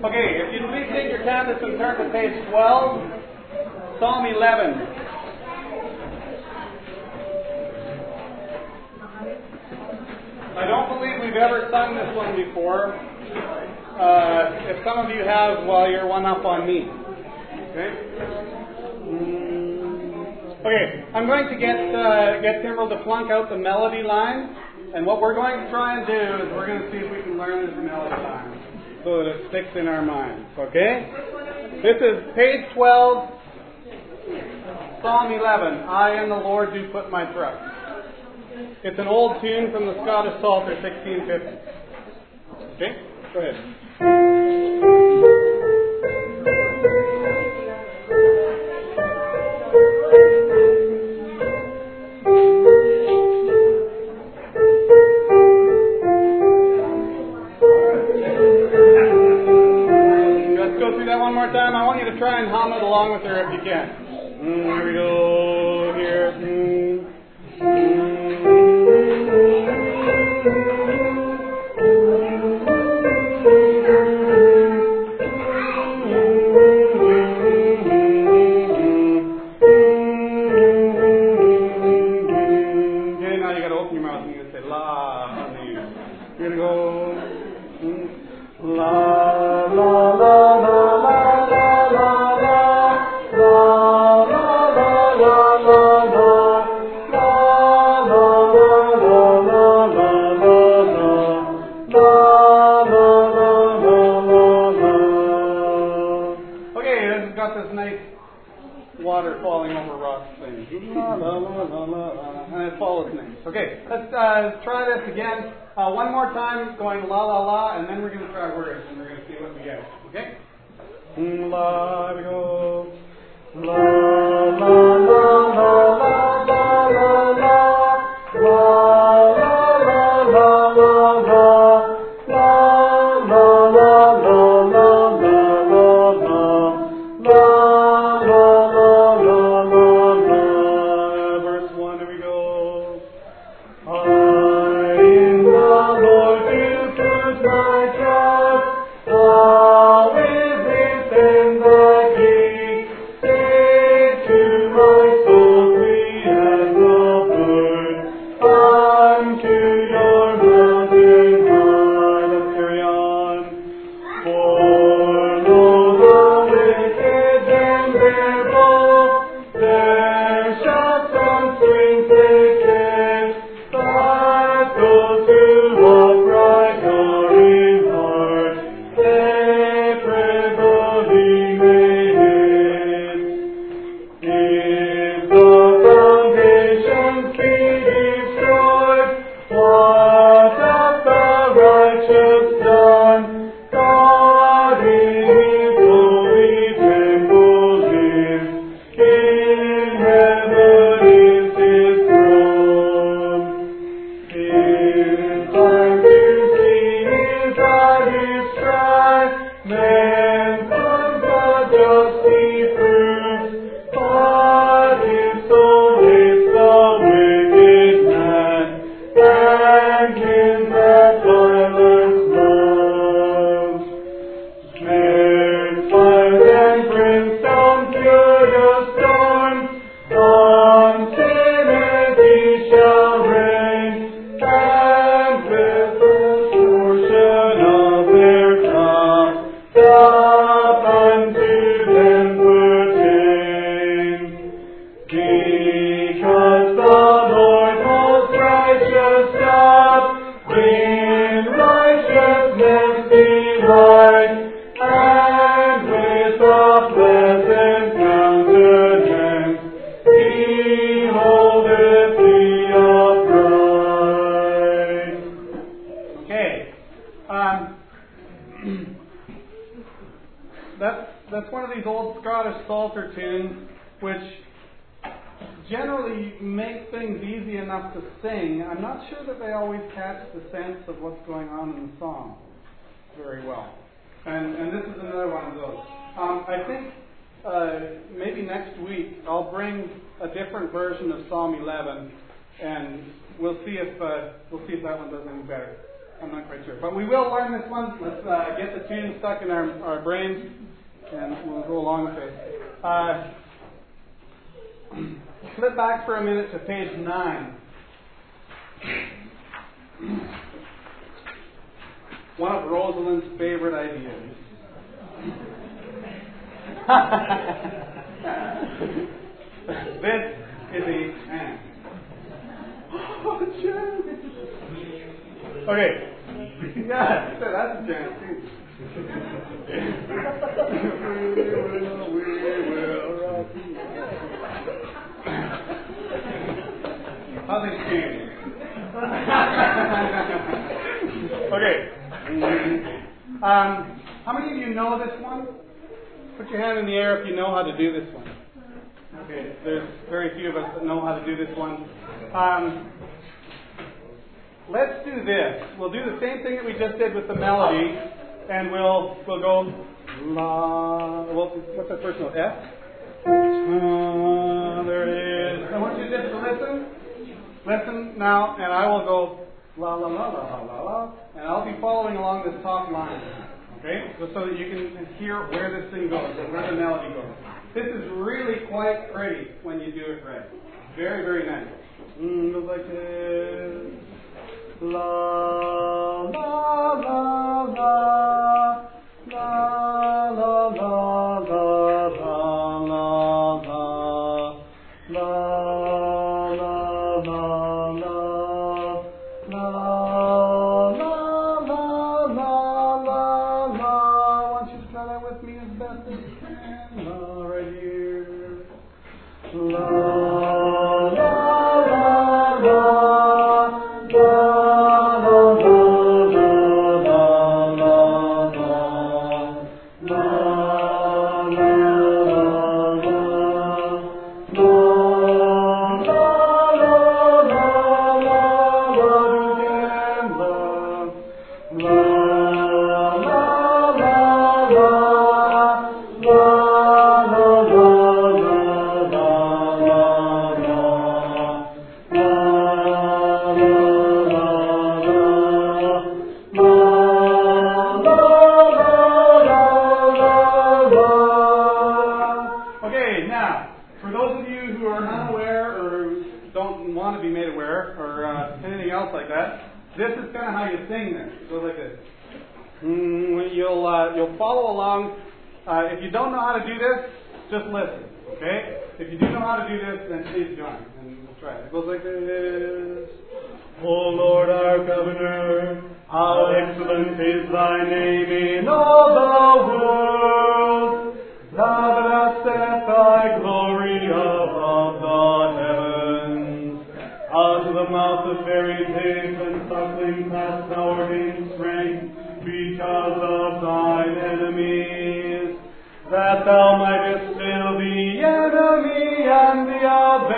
Okay, if you'd please take your canvas and turn to page 12, Psalm 11. I don't believe we've ever sung this one before. If some of you have, well, you're one up on me. Okay? Okay, I'm going to get Timbrel to flunk out the melody line, and what we're going to try and do is we're going to see if we can learn this melody line so that it sticks in our minds. Okay? This is page 12, Psalm 11. I in the Lord do put my trust. It's an old tune from the Scottish Psalter, 1650. Okay? Go ahead. Let's go through that one more time. I want you to try and hum it along with her if you can. Here we go. Here. Try this again one more time, going la la la, and then we're going to try words, and we're going to see what we get. Okay? La, we go. La la la la la la la la la la la la Verse 1, here we go. That's one of these old Scottish Psalter tunes which generally make things easy enough to sing. I'm not sure that they always catch the sense of what's going on in the song very well. And this is another one of those. I think maybe next week I'll bring a different version of Psalm 11, and we'll see if that one does any better. I'm not quite sure. But we will learn this one. Let's get the tune stuck in our brains, and we'll go along with it. Flip back for a minute to page 9. One of Rosalind's favorite ideas. This is a chant. Oh, chant! Okay. Yeah, that's a chant too. We will rock you. How they change? Okay. How many of you know this one? Put your hand in the air if you know how to do this one. Okay, there's very few of us that know how to do this one. Let's do this. We'll do the same thing that we just did with the melody, and we'll go la. Well, what's that first note? F. There it is. I want you just to listen. Listen now, and I will go la la la la la la, and I'll be following along this top line. Okay, just so that you can hear where this thing goes and where the melody goes. This is really quite pretty when you do it right. Very, very nice. Goes like this. La la la la la la la la la la la You'll follow along. If you don't know how to do this, just listen. Okay? If you do know how to do this, then please join. And we'll try it. It goes like this. O Lord our Governor, how excellent is thy name in all the world. Thou that hast set thy glory above the heavens. Out of the mouth of fairy babes and sucklings hast thou ordained strength because of thine enemies, that thou mightest still the enemy and the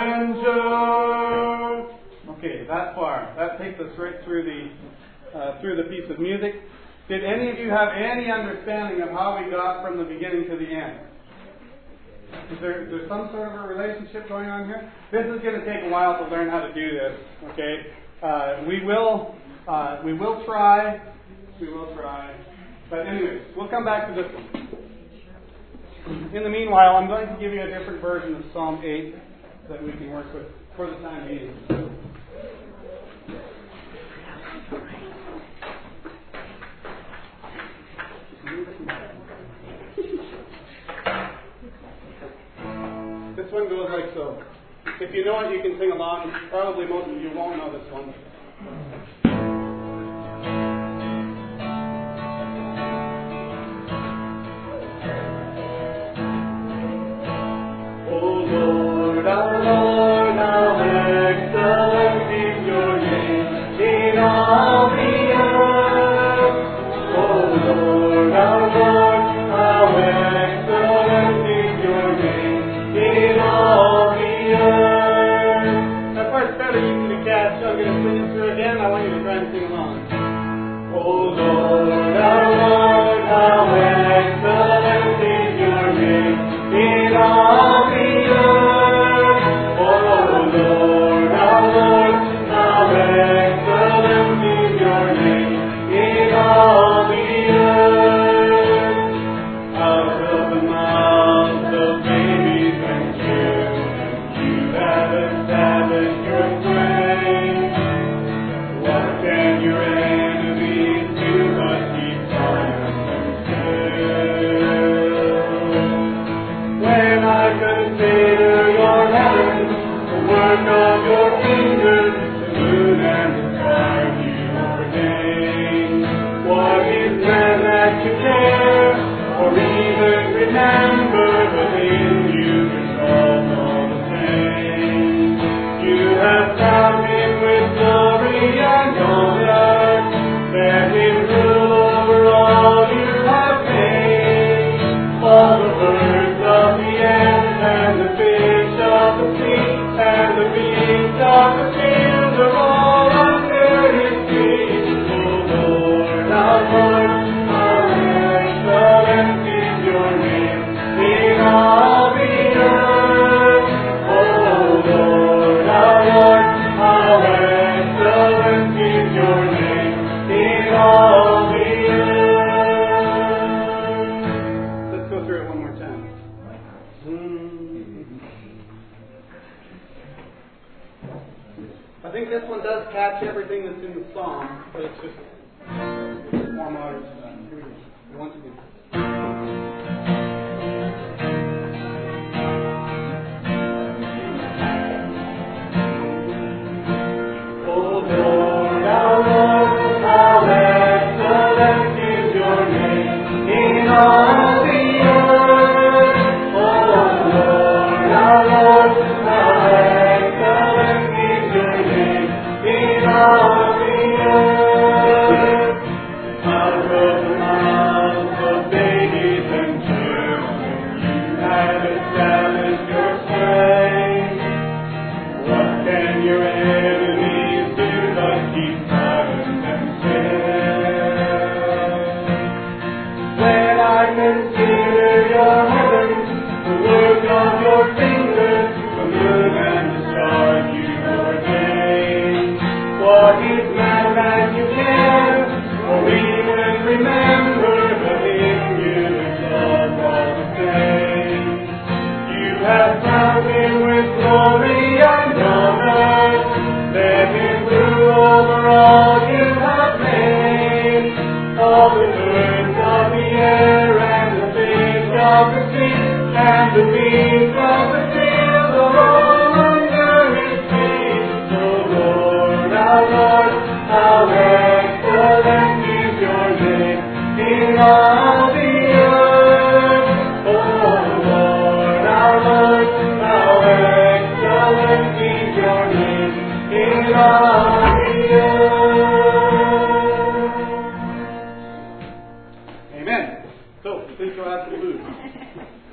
avenger. Okay, that far. That takes us right through the piece of music. Did any of you have any understanding of how we got from the beginning to the end? Is there some sort of a relationship going on here? This is going to take a while to learn how to do this. Okay, we will try. We will try. But anyways, we'll come back to this one. In the meanwhile, I'm going to give you a different version of Psalm 8 that we can work with for the time being. This one goes like so. If you know it, you can sing along. Probably most of you won't know this one. That part's better, you can catch. I'm going to sing it one does catch everything that's in the song, but it's just more modern stuff. Here we go. Once again. Oh Lord, our Lord, how excellent is your name in all the earth. Oh Lord, our Lord, how excellent is your name in all the earth. Out of the mouths of babies and children, you have established your strength. What can your enemies do but keep silent and still? When I consider your heavens, the work of your fingers, the moon and the stars you ordain. What is man that you care? For we will remember the him you exalt all the same. You have crowned him with glory and honor. Let him rule over all you have made. All the birds of the air and the fish of the sea and the beasts of the field are all under his feet. So Lord, our Lord, how excellent is your name in all the earth. Oh Lord, our Lord, how excellent is your name in all the earth. Amen. So, please go out to the booth.